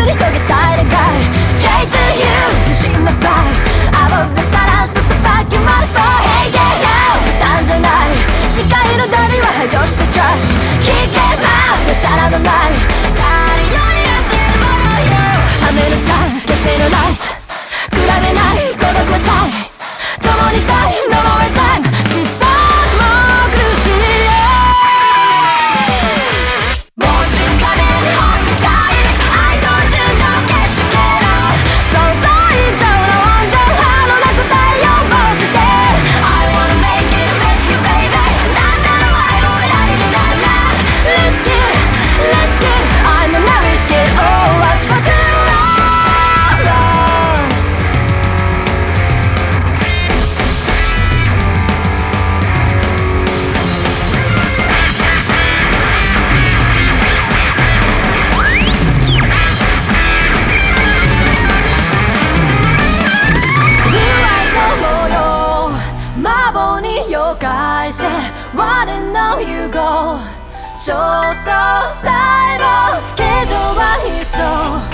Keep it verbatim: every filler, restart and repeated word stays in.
り遂げたい願い Straight to you 自信の fly Above the stars so fuck you motherfucker Hey yeah yeah 冗談じゃない視界のダリは排除して trash Kick them out 容赦などない誰より熱いものよ雨のタイム決戦のライス比べない孤独はタイム共にタイム No more time 小さくも苦しいもう中華で本みたい愛と純情決しけろ想像以上の温情派のな答えを申して I wanna make it with you baby なんだろ愛をやりになるな Let's get it, let's get it I'm a risk it all us for two返して Wanna know you go 焦燥細胞形状は必須